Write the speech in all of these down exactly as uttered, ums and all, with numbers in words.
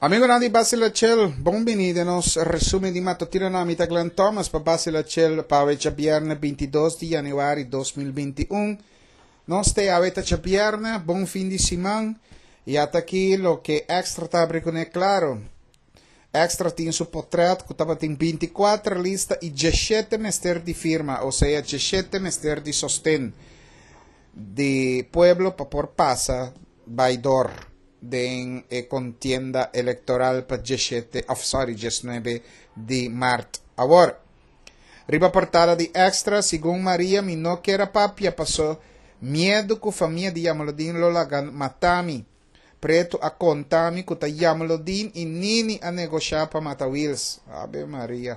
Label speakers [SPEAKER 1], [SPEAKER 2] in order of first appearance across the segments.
[SPEAKER 1] Amigo Nandi Basilacel, benvenuti resume di mattutina namita Glenn Thomas para Basilacel para hoje viernes veintidós de janeiro de dois mil e vinte e um. Nós te aveta viernes, bom fim de semana. E até aqui o que extra está é claro. Extra tem seu portrait que estava em vinte e quatro lista e dezessete mester de firma, ou seja, dezessete mester de sostén de pueblo para por passa baidor de eh, contienda electoral para dezessete, oh, sorry, dezanove de março. Agora, riba portada de extra, segundo Maria, mi não quer papia, passou medo que a família de Yamalodin Lolagan matami. Preto a contami que ta Yamalodin e nini a negociar para matar Wills. Ave Maria.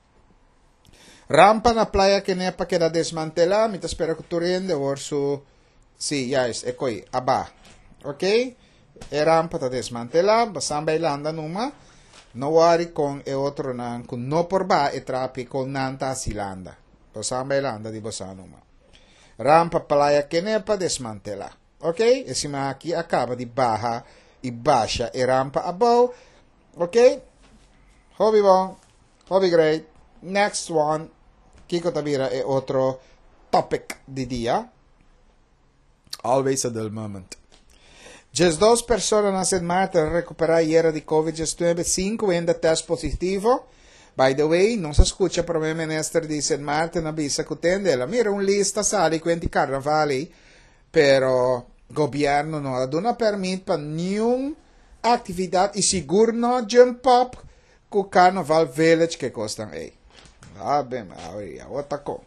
[SPEAKER 1] Rampa na playa que nem para quedar desmantelar, me espera que tu rende, orso. Sim, já é coi, aba. Ok? E rampa está desmantelada, basam bailando numa, no worry com e outro nan, com no por ba e trapi con nanta silanda. Basam bailando di basam numa. Rampa playa que nepa desmantela. Ok? E cima aqui acaba de barra e baixa e rampa above. Ok? Hobby bom. Hobby great. Next one. Kiko Tabira é outro topic de dia. Always a dull moment. Just duas pessoas na semana recuperaram ieri de covid dezanove, cinco ainda test positivo. By the way, non si escucha per me minister di Saint Martin avvisa che tende mira un lista sali quanti carnavali, però governo non ha dato permit per nenhuma atividade e seguro no jump up con carnaval village che costano ei. Vabbè, ma outra cosa.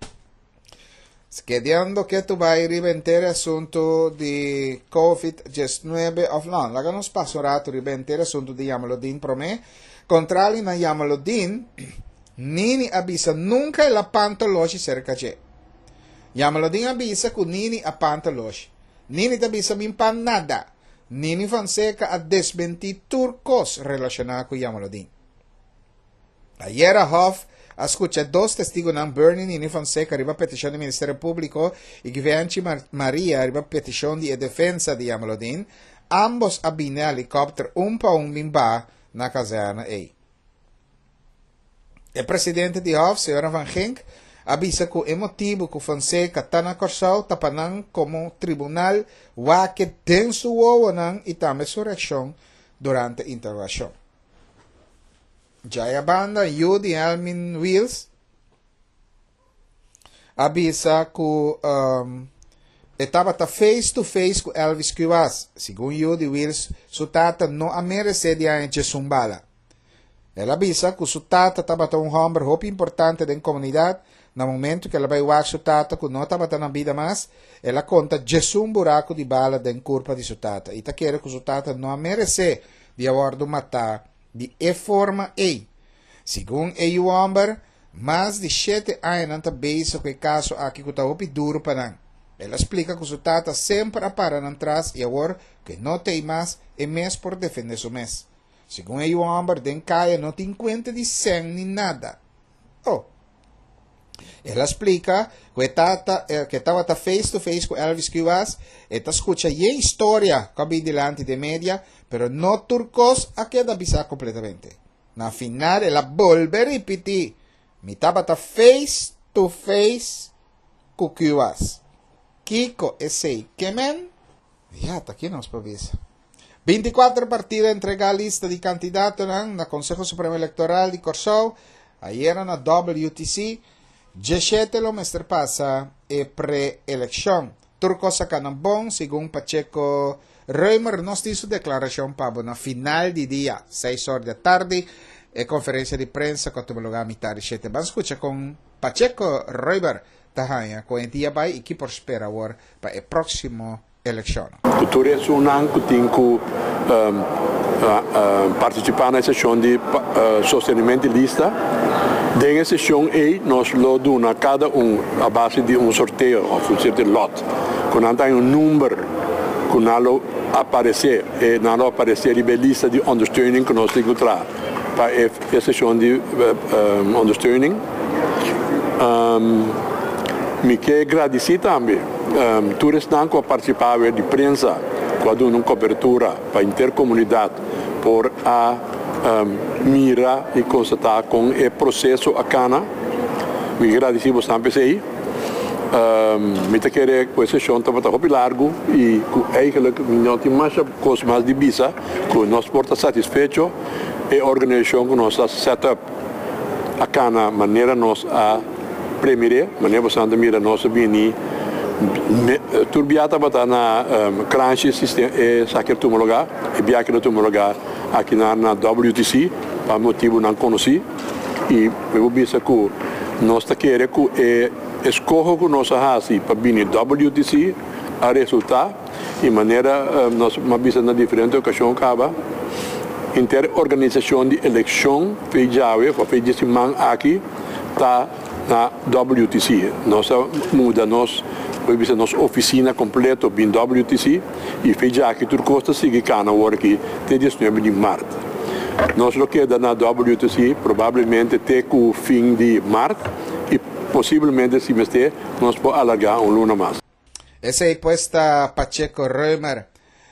[SPEAKER 1] Schedando che tu vai a ribentere assunto di covid dezanove offline, la non spasso rato ribentere assunto di Yamalodin pro me. Contrali na Yamalodin, Nini avvisa nunca la pantaloci cerca c'è. Yamalodin avvisa che Nini a pantaloci. Nini ti avvisa min pan nada. Nini Fonseca ha desmenti turcos relazionati con Yamalodin. Ayer a Hof escucha dos testigos ng Bernie Nini Fonseca arriba petizione del Ministero Pubblico e Givenchy Mar Maria arriba petizione di defensa di Yamalodin. Ambos abine helicopter un pa un bimba na caserna ei. Il presidente di Hof, signora Van Genk, avvisa che il motivo che Fonseca sta na Corsau tapanan come tribunal wa che den su uovo nan itame surreazione durante interrogazione. Jaya Banda, Judy Elmin Wills, avvisa che um, estava face to face com Elvis Cuevas. Segundo Judy Wills, sua tata não a merecia em Jesumbala. Ela avisa que sua tata estava um homem muito importante da comunidade. No momento que ela vai ver sua tata que não estava na vida mais, ela conta Jesus buraco de bala da curva de sua tata. E está querendo que sua tata não a merecia de abordo matar de e forma e. Segundo o homem, mais de sete anos está beijo com o caso aqui que está muito duro para nós. Ela explica que sua tata sempre para atrás e agora que não tem mais e mês por defender seu mês. Segundo o homem, den caia não tem conta de sangue nem nada. Oh. Ela explica que tata que estava face to face com Elvis Cuevas e está escuta a história que vi delante de media, pero no turcos a queda avisar completamente. Na final ela volve a repetir, mi estava face to face com Cuevas. Kiko e sei que men? Já está aqui nos pavisa. vinte e quatro partidos entregar a lista de candidatos na Conselho Supremo Eleitoral de Corsau. Ayer na W T C. dezessete lo mestre passa e pre-eleção. Turco sacanam bom, segundo Pacheco Reimer, nós temos declaração para na final de dia, seis horas da tarde, e conferência de prensa com o lugar mitad sete. Vamos escutar com Pacheco Reimer. Tahanya, com o dia vai e que por espera agora para a próxima eleição.
[SPEAKER 2] Cultura é um ano que tem que participar na sessão de uh, sostenimento de lista. Nessa sessão aí nós lo damos a cada um a base de um sorteio, ou um certo lote, com um número que não aparecer e não aparecer a lista de ondersteuning que nós temos para a sessão de uh, um, ondersteuning. Um, Me quero agradecer também um, todos que participaram de prensa quando uma cobertura para a intercomunidade por a um, mira e constatar com o processo a cana. Me agradecemos sempre aí. Um, me querer com essa sessão estava muito largo e eigenlijk não tem mais coisas mais de bisa que nós porta satisfeito e a organização que nós setup a cana maneira nós a premiere maneira bastante mira nós bem turbiata bata na um, crunch sistema e saquer tu lugar e biaque tu lugar aqui na, na W T C para motivo não conheci e eu bisa que nós está querer que é escolho que nós fazemos para vir W T C a resultar de maneira um, nós uma bisa na diferente ocasião acaba inter organização de eleição feijave para fazer esse man aqui tá na W T C nós muda nós bisa nossa oficina completa em W T C e fez aqui tudo custa seguir cana aqui até dezenove de março nós lo queda na W T C provavelmente até o fim de março e possivelmente se mestre nós podemos alargar um luna mais.
[SPEAKER 1] Essa aí posta Pacheco Römer.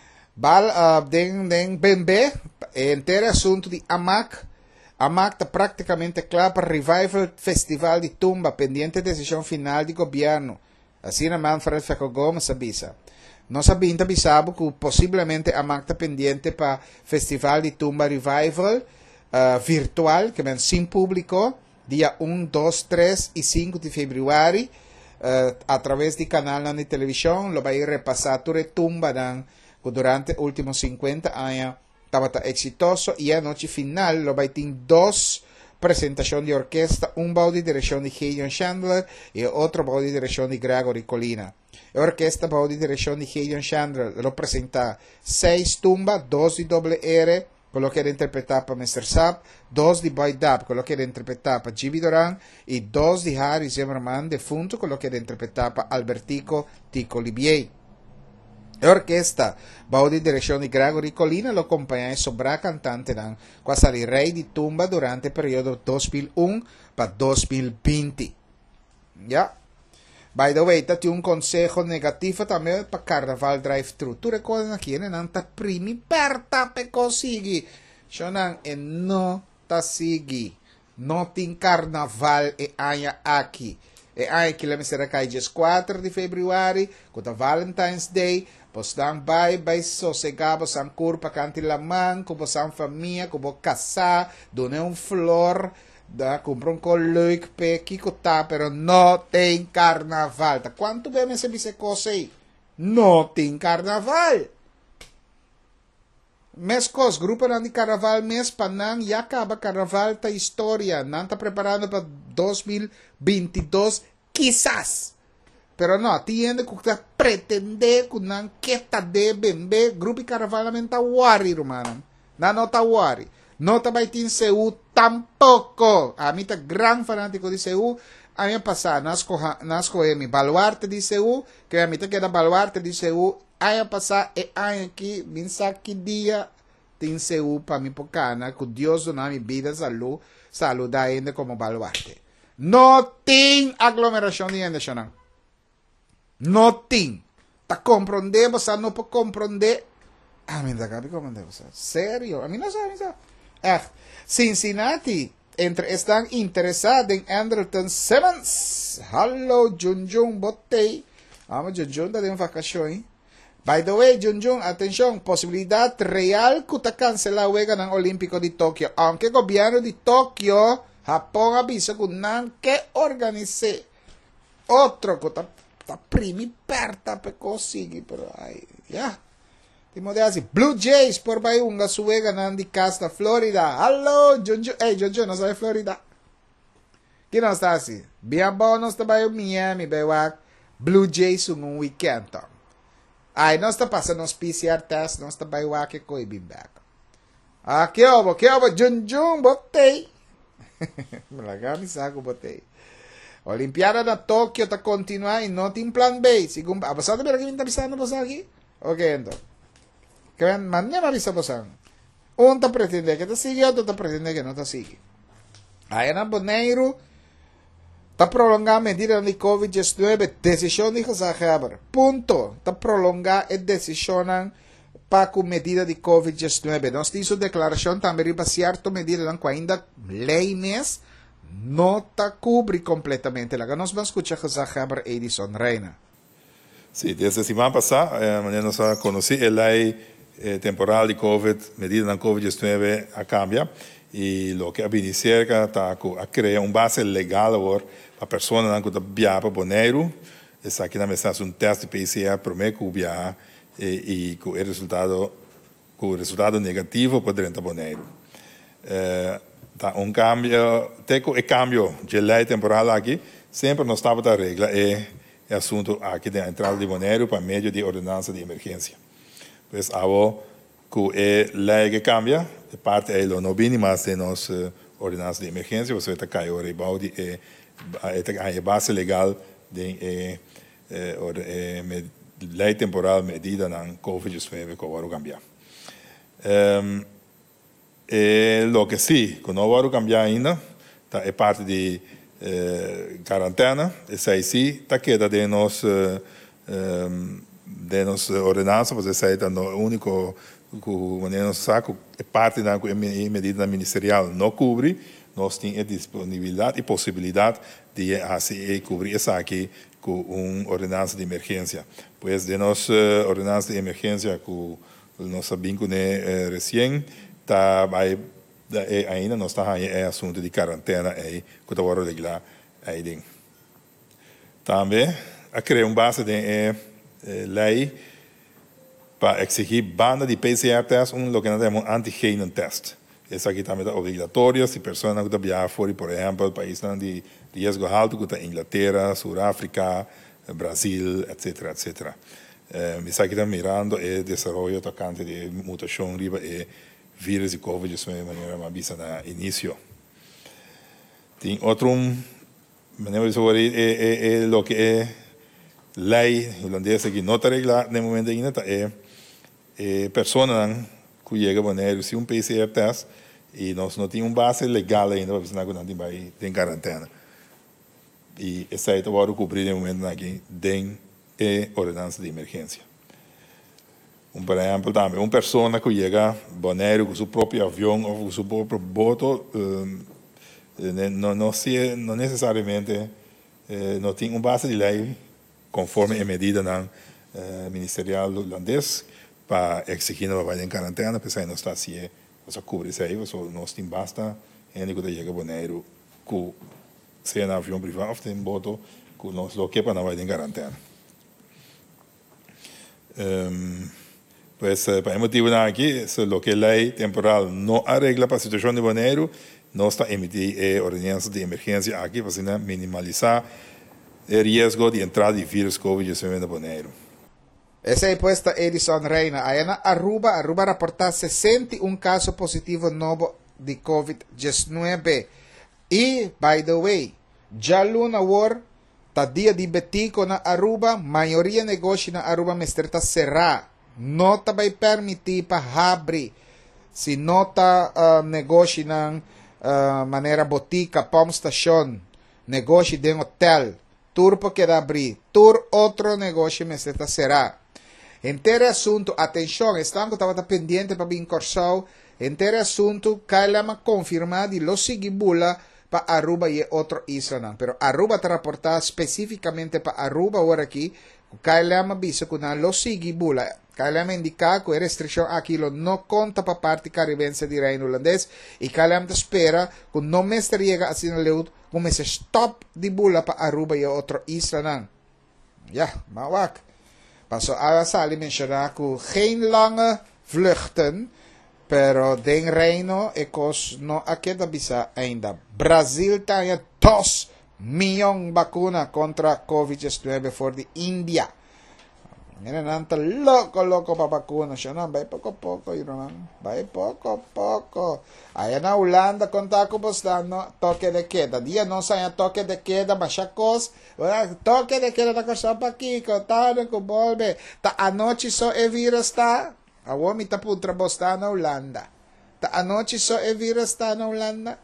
[SPEAKER 1] Bal uh, den den bembe inteiro assunto de A M A C. A M A C está praticamente claro para revival festival de tumba pendiente de decisão final de governo. Assim a Manfred Feco Gomes avisa. Nós sabemos avisado que possivelmente a M A C está pendiente para festival de tumba revival uh, virtual que vem sem público dia um, dois, três e cinco de fevereiro, uh, a través do canal de televisão, lo vai repassar toda a tumba que durante os últimos cinquenta anos estava exitoso e a noite final lo vai ter duas apresentações de orquestra, um baú de direção de Gideon Chandler e outro baú de direção de Gregory Colina. A orquestra baú de direção de Gideon Chandler lo apresenta seis tumbas, dois de doble R, quello che era interpretato per mister Sapp, dos di Boy Dub, quello che era interpretato per Jimmy Doran, e dos di Harry Zimmerman, defunto, quello che era interpretato per Albertico Tico Libier. L'orchestra, bajo di direzione di Gregory Colina, lo accompagna sopra cantante dan quasi il re di tumba durante il periodo duemilauno per duemilaventi. Ja? By the way, dati un consejo negativo também para Carnaval Drive-Thru. Tu ricordi aqui, né? Não tá primi perta pe consegui. Shonan e não tá segui. Não tem Carnaval e aia aqui. E aia que lembra será cai dia quatro de fevereiro, com a Valentine's Day. Postan bye bye sossegado, san curpa canti la man, com san família, com casar, donar um flor. Da compra um colloque pe Kiko tá, pero não tem carnaval. Tá quanto bem essa bice coisa aí? Não tem carnaval. Mes cos, grupo não de carnaval, mes panang, e acaba carnaval tá história. Não tá preparando para dois mil e vinte e dois, quizás. Pero não, tiene que tá pretender que não que tá de bembe, grupo de carnaval não tá worry, romano. Não, não tá worry. No te vai ter C U tampoco. A mí está gran fanático de C U. A mí pasa, nasco, nasco en mi baluarte de C U, que a mí te queda baluarte de C U. A mí pasa, e a aquí, min que dia tem C U para mi pocana, que Dios dona mi vida, salud, salud da ende como baluarte. No tem aglomeração de ende, Shonan. No tem. Ta comprende, você não pode compreender. A mí da capi compreende, você. Sério? A mí não sabe, não sabe. Eh, Cincinnati entre están interesados en Andrelton Simmons. Hello, Junjun Botei. Vamos, Junjun, está de vacaciones. By the way, Junjun, atención, posibilidad real que te cancela la ng Olímpico de Tokio. Aunque el gobierno de Tokio, Japón avisa que no que organice otro que está primi perta pe consigue, pero ay, ya. Blue Jays por Bayunga suega nandi casta Florida. Hello, Junjun. Hey, Junjun, no sabe Florida. ¿Quién no está así? Bien bonos de Bayo Miami, bewak. Blue Jays un weekend. Ay, no está pasando los P C R test, no está bewak que coi be back. Ah, ¿qué hubo? ¿Qué hubo? Junjun, botei. Me la gami saco botei. Olimpiada de Tokio está continua y no tiene plan B. Según, ¿a vosotros me lo que me está avisando por aquí? Ok, entonces. Que mañana avisa posan. Un te pretende que te sigue, otro te pretende que no te sigue. Aí na Boneiro está prolongando a medida de covid diecinueve, decisión de José Heber. Punto. Está prolongando a decisión para com medida de covid diecinueve. Nós temos uma declaração também riba certa medida que ainda lei mes não está cobre completamente. Lá nós vamos escutar o Javier Edison Reina.
[SPEAKER 3] Sí, desde semana pasada, eh, mañana nos va a conocer la ley eh, temporal de COVID, medida de covid diecinueve a cambia, y lo que ha venido cerca está a crear un base legal ahora para personas que están viajando por Bonaire, es aquí na mesa un test de P C R primeiro que viaja e com o resultado com o resultado negativo para dentro de Bonaire. Eh, tá um cambio, tem o cambio de lei temporal aqui, sempre não estava da regra é o assunto aqui da entrada de Bonaire para meio de ordenança de emergência. Pois agora com a lei que cambia, parte é o não bem mais de nossa ordenança de emergência, você está caindo o de a base legal de eh, eh, eh, lei temporal medida na covid diecinueve que vai cambiar. Um, e lo que sim, que não vai cambiar ainda, tá, é parte de eh, quarentena, essa aí sim, está queda de nós um, de nossa ordenança, você sai da no único que nós saco é parte da medida ministerial não cobre, nós temos a disponibilidade e possibilidade de assim, cobrir essa aqui com uma ordenança de emergência. Pois de nossa ordenança de emergência que nós sabemos né, recém, tá, vai, ainda não está em assunto de quarentena aí, que está agora regular aí dentro. Também, a criar uma base de eh, lei para exigir banda de P C R test, um lo que nós chamamos antigênio test. Essa aqui também é obrigatória, se pessoas que viajam fora, por exemplo, países de risco alto, como Inglaterra, Sudáfrica, Brasil, etc, etcétera. Eh, me aqui também mirando o desenvolvimento tocante de mutação riba e vírus de covid diecinueve de maneira mais vista no início. Tem outro, maneira de saber, é, é, é o que é lei irlandesa que não está regulada no momento ainda, é, é pessoas que chegam a Bonaire, se um P C R test, e nós não temos uma base legal ainda para pessoas que não têm em quarentena. E essa aí vai cobrir no momento aqui dentro da ordenança de emergência. Um, por exemplo, também uma pessoa que chega a Bonaire com seu próprio avião ou com seu próprio boto, um, não, não, se, não necessariamente eh, não tem uma base de lei conforme a medida na, uh, ministerial holandês para exigir não vai em quarentena, porque não está assim, você cobre isso aí, você não tem basta, gente que chega a Bonaire com seja no avião privado, tem boto que não se loque para não vai em quarentena. Um, pues, para esse motivo aqui, se lo que a lei temporal não arregla para a situação de Bonaire, não está emitindo a ordenança de emergência aqui para minimalizar o risco de entrada de vírus covid diecinueve na Bonaire.
[SPEAKER 1] Essa é a puesta Edison Reina. Aí na Aruba, Aruba reporta sessenta e um casos positivos novos de covid diecinueve. E, by the way, já luna war, tá dia de betico na Aruba, maioria negócio na Aruba mestre tá cerrar. Não tá vai permitir para abrir. Se não tá uh, negócio na uh, maneira botica, pom station, negócio de hotel, tour porque dá abrir, tour outro negócio mestre tá cerrar. Inteiro assunto, atenção, estão que estava pendente para vir cursar, inteiro assunto, Kailama confirmar de los sigibula para Aruba e outro isla. Pero Aruba está reportado especificamente para Aruba agora aqui, Kailama avisa que na los sigibula, Kailama indica que a restrição aqui não conta para parte caribense de Reino Holandês e Kailama espera que não mestre chega assim na leud, como esse stop de bula para Aruba e outro isla. Ja, mawak. Paso a sali mencionar que geen lange vluchten, pero den reino e cos no aqueda bisa ainda. Brasil tem dos milhões vacuna contra covid diecinueve for de India. Mira, nanta loco, loco para vacuna. Siya na, vai pouco a pouco, irmão. Vai pouco a pouco. Aí na Holanda, quando está no toque de queda. Dia não sai toque de queda, mas já cos. Toque de queda na coisa para aqui, contado, com volve. Tá a noite só é vírus, tá? A homem tá putra bosta na Holanda. Tá a noite só é vírus, tá na Holanda?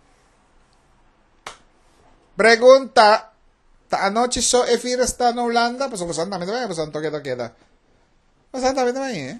[SPEAKER 1] Pergunta. Ta anoche so e fira está na Holanda, pues pasan también también, pasan toque toque da. Pasan también también, eh.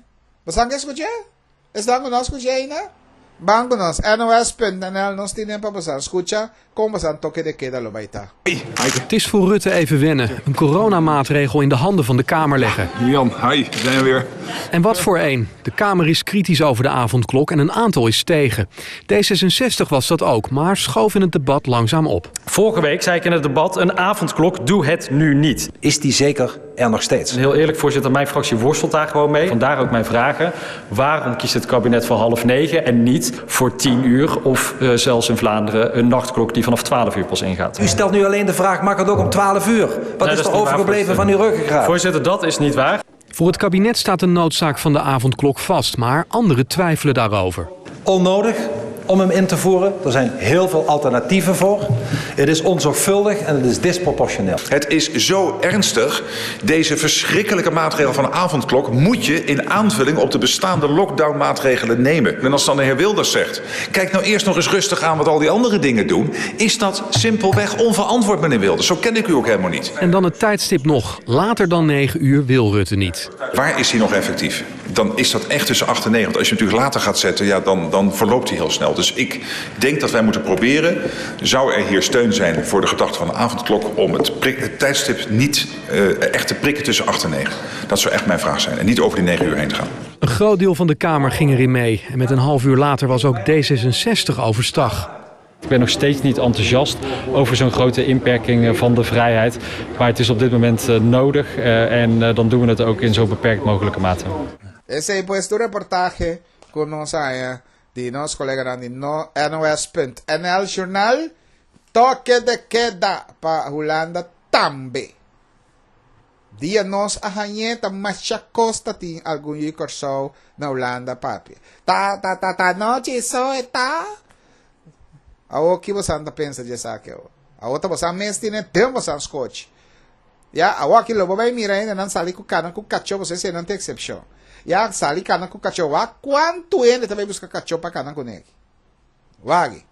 [SPEAKER 1] Basang que escuché? ¿Están con nosotros, Jaina? Van con nos. N O S punt N L nos tienen para pasar. Escucha, como basang toque de queda lo baita.
[SPEAKER 4] Het is voor Rutte even wennen. Een coronamaatregel in de handen van de Kamer leggen.
[SPEAKER 5] Jan, hi, we zijn er weer.
[SPEAKER 4] En wat voor één. De Kamer is kritisch over de avondklok en een aantal is tegen. D zesenzestig was dat ook, maar schoof in het debat langzaam op.
[SPEAKER 6] Vorige week zei ik in het debat, een avondklok, doe het nu niet.
[SPEAKER 7] Is die zeker er nog steeds?
[SPEAKER 6] Heel eerlijk, voorzitter, mijn fractie worstelt daar gewoon mee. Vandaar ook mijn vragen. Waarom kiest het kabinet voor half negen en niet voor tien uur... of uh, zelfs in Vlaanderen een nachtklok die vanaf twaalf uur pas ingaat?
[SPEAKER 7] U stelt nu alleen de vraag, mag het ook om twaalf uur? Wat
[SPEAKER 6] nee,
[SPEAKER 7] is er overgebleven van uw ruggengraat?
[SPEAKER 6] Voorzitter, dat is niet waar.
[SPEAKER 4] Voor het kabinet staat de noodzaak van de avondklok vast, maar anderen twijfelen daarover.
[SPEAKER 7] Onnodig om hem in te voeren. Er zijn heel veel alternatieven voor. Het is onzorgvuldig en het is disproportioneel.
[SPEAKER 8] Het is zo ernstig. Deze verschrikkelijke maatregel van de avondklok moet je in aanvulling op de bestaande lockdown-maatregelen nemen. En als dan de heer Wilders zegt, kijk nou eerst nog eens rustig aan wat al die andere dingen doen, is dat simpelweg onverantwoord, meneer Wilders. Zo ken ik u ook helemaal niet.
[SPEAKER 4] En dan het tijdstip nog. Later dan negen uur wil Rutte niet.
[SPEAKER 8] Waar is hij nog effectief? Dan is dat echt tussen acht en negen. Want als je hem natuurlijk later gaat zetten, ja, dan, dan verloopt hij heel snel. Dus ik denk dat wij moeten proberen, zou er hier steun zijn voor de gedachte van de avondklok, om het, prik, het tijdstip niet uh, echt te prikken tussen acht en negen. Dat zou echt mijn vraag zijn. En niet over die negen uur heen te gaan.
[SPEAKER 4] Een groot deel van de Kamer ging erin mee. En met een half uur later was ook D zesenzestig overstag.
[SPEAKER 6] Ik ben nog steeds niet enthousiast over zo'n grote inperking van de vrijheid. Maar het is op dit moment uh, nodig uh, en uh, dan doen we het ook in zo beperkt mogelijke mate.
[SPEAKER 1] Ese pues tu reportaje con ons uh, die nos colega di no N O S punt N L Journal toque de queda pa Holanda tambe. Dia nos ahanheta macha costa tin algum corso na Holanda papi. Ta ta ta ta noche so eta. Awo que você anda pensa de saque. A outra você mestine tempo san scotch. Ya, awo aqui lobo vai mirar ainda não sali com cana com cachorro, você se não tem excepção. Ya, sali cana com cachorro. Ah, quanto ele também busca cachorro para cana com ele. Wag.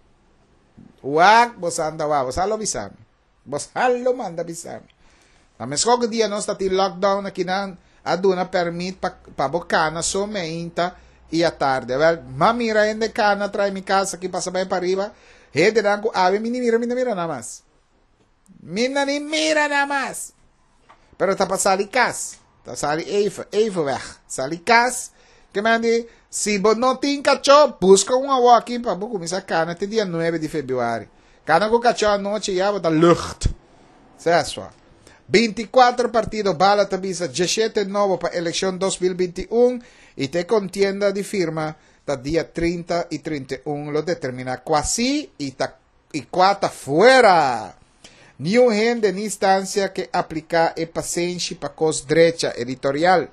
[SPEAKER 1] Wag, você anda wa, você lo bisam. Você lo manda bisam. Na mesma que dia nós está em lockdown aqui na aduna permite para para bocana somente e à tarde. Well, mira ainda cana traz mi casa aqui passa bem para arriba. Rede dango ave mini mira mira mira nada mais. Mina ni mira nada mais. Pero tá para sair casa. Tá sair even even weg. Sair casa. Que mande se você não tem cachorro, busca um água aqui para você começar cana até dia nove de fevereiro. Cana com cachorro à noite já bota lucht. Certo? vinte e quatro partidos bala tabisa dezessete novo para eleição dois mil e vinte e um e te contienda de firma da dia trinta e trinta e um lo determina quasi e ta e quata fuera. New gente de instância que aplica e paciência para cos direita editorial.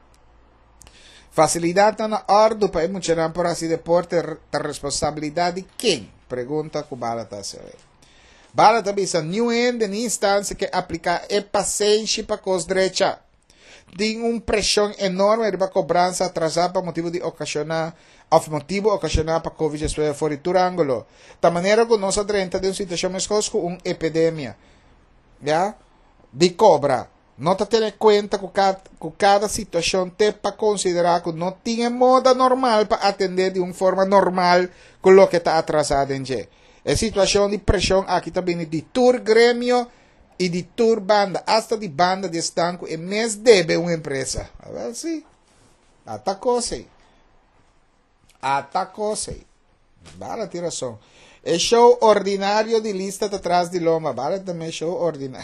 [SPEAKER 1] Facilidade na ordem para emocionar por assim deporte da responsabilidade de quem? Pergunta que bala tá se Bala também são new end em instância que aplica e paciência para cos direita. Tem uma pressão enorme para cobrança atrasada para motivo de ocasionar, of motivo ocasionar para covid dezenove fora do ângulo. Da maneira que nós adrenta de uma situação mais com uma epidemia, já, de cobra. Não está tendo em conta que cada, que cada situação tem para considerar que não tem moda normal para atender de uma forma normal com o que está atrasado em dia. É situação de pressão aqui também de tour grêmio e de tour banda, hasta de banda de estanco e mês deve uma empresa. A ver se atacou-se. Atacou-se. Bala tiração. É show ordinário de lista de atrás de loma. Bala também show ordinário.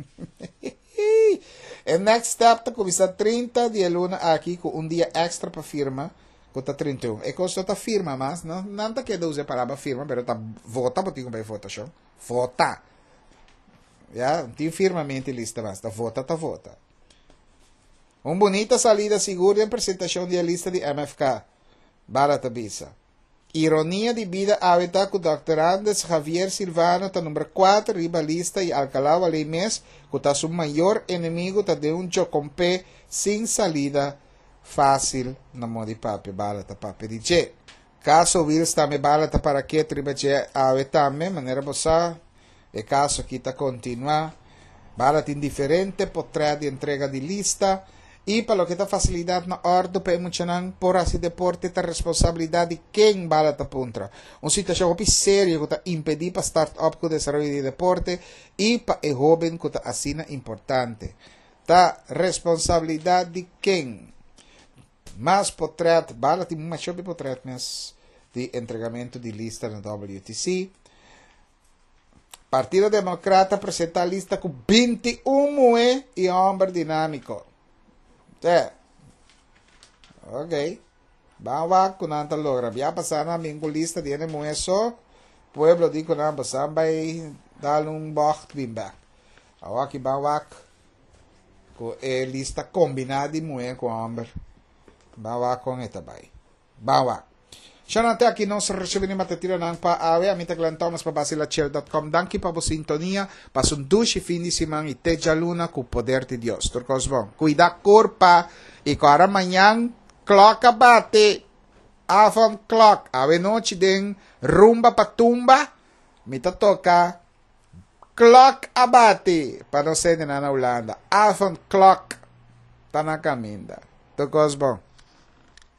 [SPEAKER 1] E next step tá começar trinta de luna aqui com um dia extra para firma. Conta trinta e um. E costa tá firma, mas não não tá que usar palavra firma, pero tá vota para tirar para votação. Vota. Já, não tem firmamente lista, mas tá vota, tá vota. Uma bonita salida segura em apresentação de lista de M F K. Barata bisa. Ironia de vida hábitat com doutor Andes Javier Silvano, tá número quatro, riba lista e Alcalá Valei Mes, que tá seu maior inimigo, tá de um jocompe sem salida fácil na mão de papi. Barata papi de G. Caso Wills também barata para que triba G hábitat me, maneira bossa. E caso aqui está continuar, barata indiferente, potrà de entrega de lista E para lo que está facilidade na ordem para emocionar por esse deporte a responsabilidade de quem bala ta puntra. Uma situação muito séria que está impedir para start-up com o desenvolvimento de deporte e para o jovem que está assina importante. Ta responsabilidade de quem? Mas potret, bala tem uma chave potret mas de entregamento de lista na W T C. Partido Democrata apresenta a lista com vinte e um mulheres e homem dinâmico. É. Ok. Vamos lá, com nanta logra. Já passaram a minha lista de mulheres só. Pueblo di ko na basta vai dar um bocht bimba. Agora que vamos lá com a lista combinada de mulher com homem. Vamos lá com esta vai. Vamos lá. Siya natin aqui nós recebemos matatira ng paawe. Amita Glenn Thomas pa basilachiel dot com. Danke pa po sintonia. Pasundushi fin di simang iteja luna ku poder ti Dios. Turcos bom. Cuida corpa. Iko ara manyang clock abate. Afon clock. Awe noche din rumba patumba. Mita toka. Clock abate. Panosede na na Holanda. Afon clock. Tanakaminda. Turcos bom.